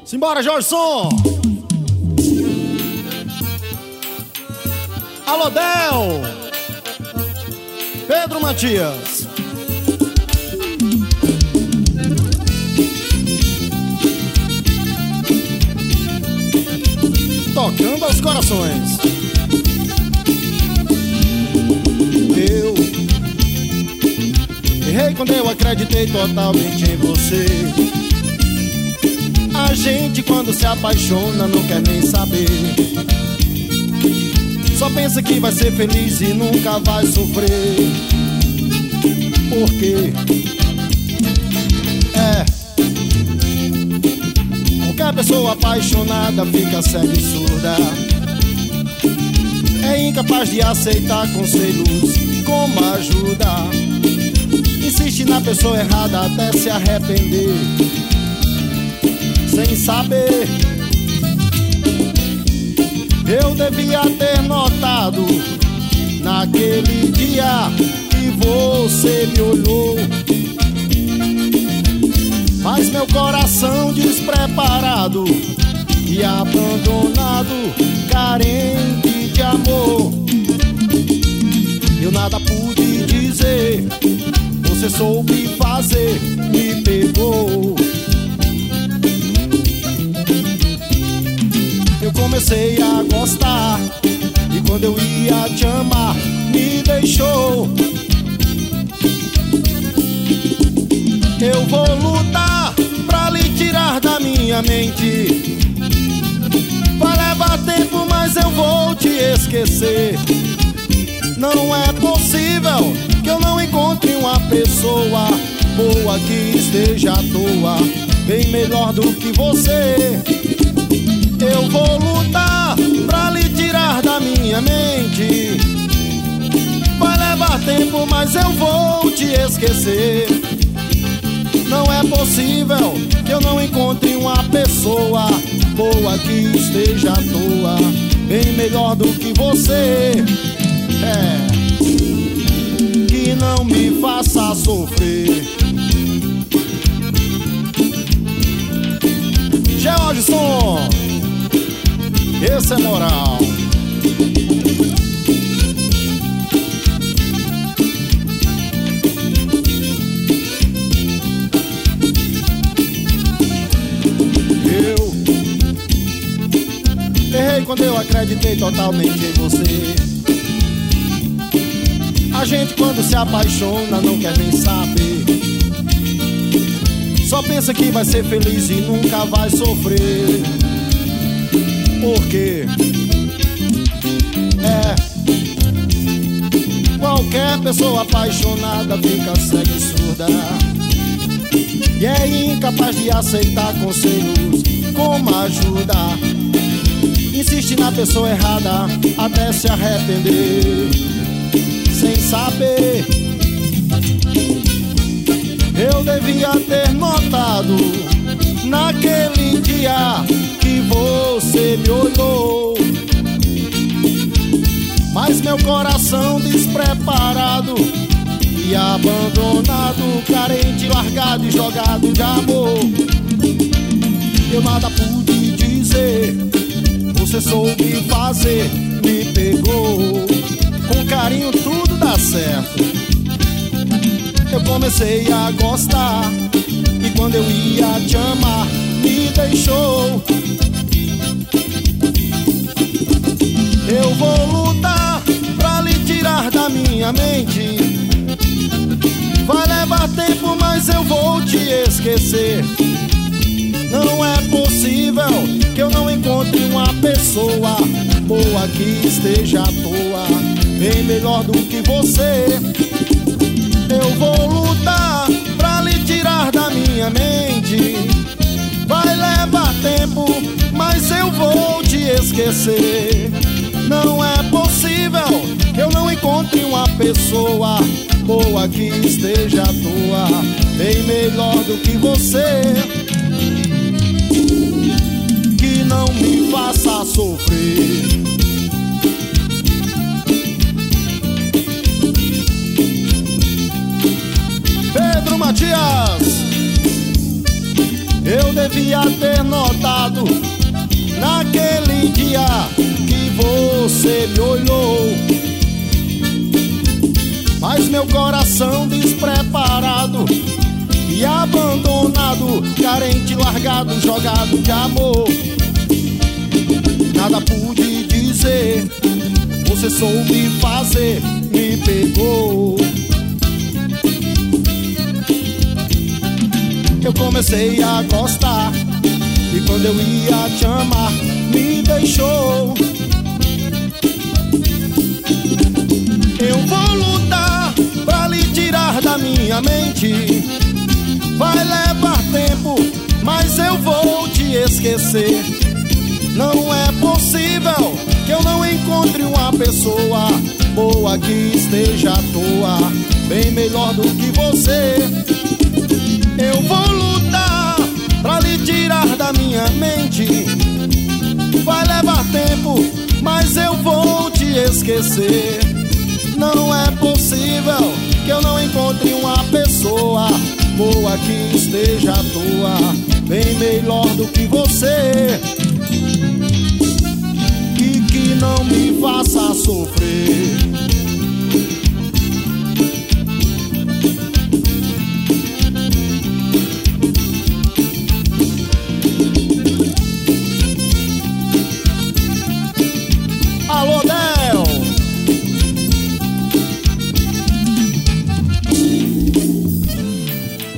Simbora, Jorson! Alô, Del! Pedro Matias! Tocando aos corações. Eu errei quando eu acreditei totalmente em você. A gente quando se apaixona não quer nem saber. Só pensa que vai ser feliz e nunca vai sofrer. Por quê? Qualquer pessoa apaixonada fica cega e surda. É incapaz de aceitar conselhos como ajuda. Insiste na pessoa errada até se arrepender, sem saber. Eu devia ter notado naquele dia que você me olhou, mas meu coração despreparado e abandonado, carente de amor, eu nada pude dizer. Você soube fazer, me pegou. Eu comecei a gostar e quando eu ia te amar, me deixou. Eu vou lutar pra lhe tirar da minha mente. Vai levar tempo, mas eu vou te esquecer. Não é possível que eu não encontre uma pessoa boa que esteja à toa, bem melhor do que você. Eu vou lutar pra lhe tirar da minha mente. Vai levar tempo, mas eu vou te esquecer. Não é possível que eu não encontre uma pessoa boa que esteja à toa, bem melhor do que você. Que não me faça sofrer. Georgson, esse é moral. Eu errei quando eu acreditei totalmente em você. A gente quando se apaixona não quer nem saber. Só pensa que vai ser feliz e nunca vai sofrer. Por quê? Qualquer pessoa apaixonada fica cega e surda e é incapaz de aceitar conselhos como ajuda. Insiste na pessoa errada até se arrepender, sem saber. Eu devia ter notado naquele dia que você me olhou, mas meu coração despreparado e abandonado, carente, largado e jogado de amor, eu nada pude dizer. Você soube fazer, me pegou. Com carinho tudo dá certo. Eu comecei a gostar e quando eu ia te amar, me deixou. Eu vou lutar pra lhe tirar da minha mente. Vai levar tempo, mas eu vou te esquecer. Não é possível que eu não encontre uma pessoa boa que esteja à toa, bem melhor do que você. Eu vou lutar pra lhe tirar da minha mente. Vai levar tempo, mas eu vou te esquecer. Não é possível que eu não encontre uma pessoa boa que esteja à toa, bem melhor do que você. Que não me faça sofrer. Pedro Matias, eu devia ter notado meu coração despreparado e abandonado, carente, largado, jogado de amor. Nada pude dizer, você soube fazer, me pegou. Eu comecei a gostar e quando eu ia te amar, me deixou. Eu vou lutar pra lhe tirar da minha mente. Vai levar tempo, mas eu vou te esquecer. Não é possível que eu não encontre uma pessoa boa que esteja à toa, bem melhor do que você. Eu vou lutar pra lhe tirar da minha mente. Vai levar tempo, mas eu vou te esquecer. Não é possível que eu não encontre uma pessoa boa que esteja à toa, bem melhor do que você, e que não me faça sofrer.